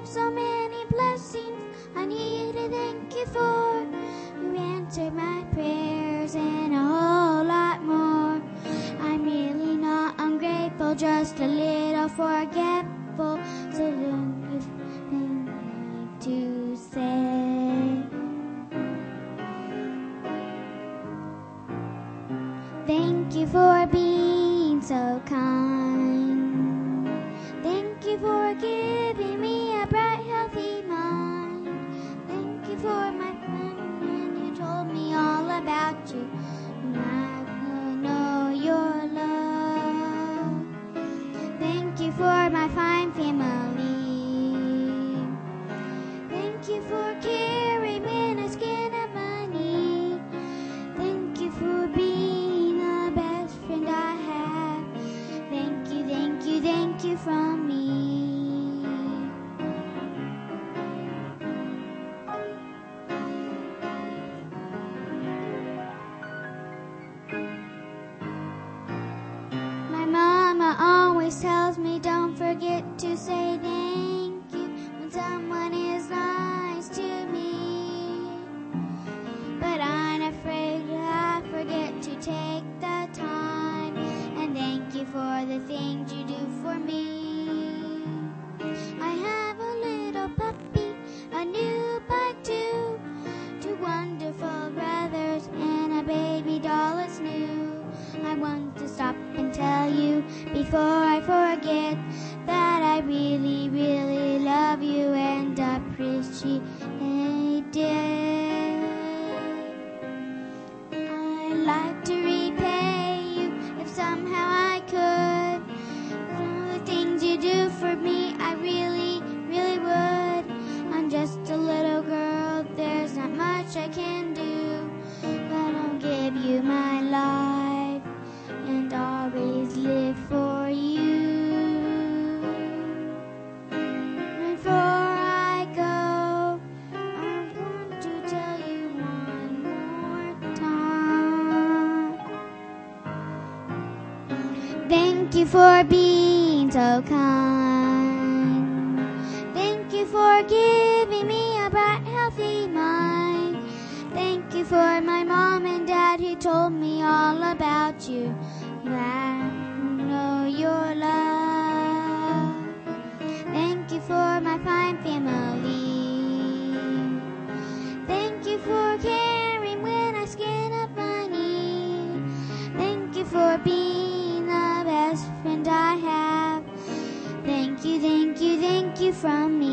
have so many blessings I need to thank you for. You answered my prayers and a whole lot more. I'm really not ungrateful, just a little forgetful. So don't give me to say. Thank you for being so kind. Thank you for giving me a bright, healthy mind. Thank you for my friend when you told me all about you. And I will know your love. Thank you for my fine family. Thank you for carrying when I skin up my knee. Thank you for being the best friend I have. Thank you, thank you, thank you from me. My mama always tells me don't forget to say thank you when someone is nice to me. But I'm afraid I forget to take the time and thank you for the things you do for me. I have a little puppy, a new bike too, two wonderful brothers and a baby doll is new. I want to stop and tell you before I forget that I really, really love you and appreciate it. I'd like to repay you if somehow I could. All the things you do for me, I really, really would. I'm just a little girl, there's not much I can do, but I'll give you my life and always live for you. Before I go, I want to tell you one more time. Thank you for being so kind. Thank you for giving me a bright, healthy mind. Thank you for my mom and dad who told me all about you. I know your love. Thank you for my fine family. Thank you for caring when I skin up my knee. Thank you for being the best friend I have. Thank you, thank you, thank you from me.